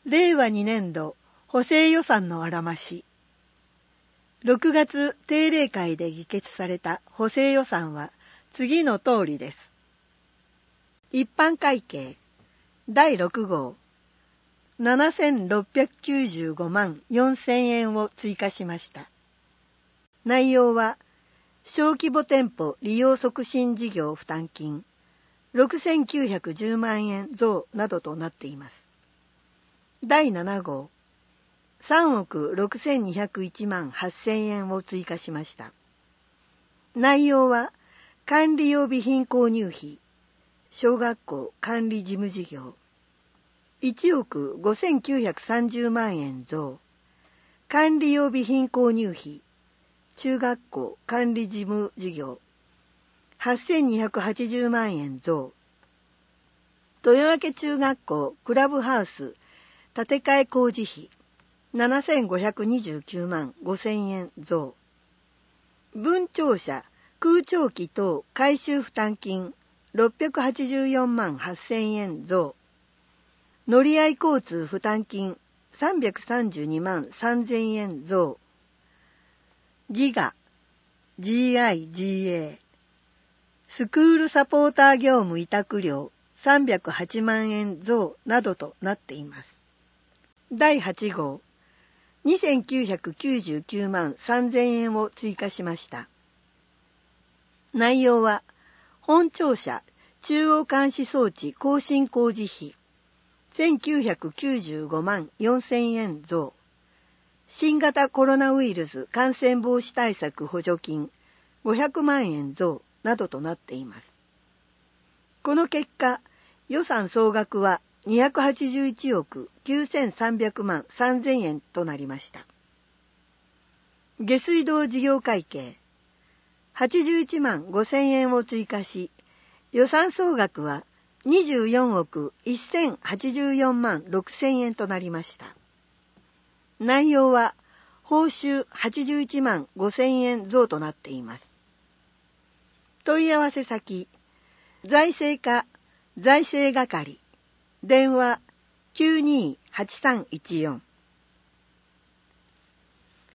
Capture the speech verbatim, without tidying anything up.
れいわにねんど補正予算のあらまし。ろくがつ定例会で議決された補正予算は次の通りです。一般会計だいろくごうななせんろっぴゃくきゅうじゅうごまんよんせんえんを追加しました。内容は小規模店舗利用促進事業負担金ろくせんきゅうひゃくじゅうまんえん増などとなっています。だいななごうさんおくろくせんにひゃくいちまんはっせんえんを追加しました。内容は管理用備品購入費小学校管理事務事業いちおくごせんきゅうひゃくさんじゅうまんえん増、管理用備品購入費中学校管理事務事業はっせんにひゃくはちじゅうまんえん増、豊明中学校クラブハウス建て替え工事費ななせんごひゃくにじゅうきゅうまんごせんえん増、分庁舎空調機等改修負担金ろっぴゃくはちじゅうよんまんはっせんえん増、乗り合い交通負担金さんびゃくさんじゅうにまんさんぜんえん増、ギガ ジーアイジーエー スクールサポーター業務委託料さんびゃくはちまんえん増などとなっています。だいはちごうにせんきゅうひゃくきゅうじゅうきゅうまんさんぜんえんを追加しました。内容は本庁舎中央監視装置更新工事費せんきゅうひゃくきゅうじゅうごまんよんせんえん増、新型コロナウイルス感染防止対策補助金ごひゃくまんえん増などとなっています。この結果、予算総額はにひゃくはちじゅういちおくきゅうせんさんびゃくまんさんぜんえんとなりました。下水道事業会計はちじゅういちまんごせんえんを追加し、予算総額はにじゅうよんおくせんはちじゅうよんまんろくせんえんとなりました。内容は報酬はちじゅういちまんごせんえん増となっています。問い合わせ先、財政課財政係、電話 きゅうにーはちさんいちよん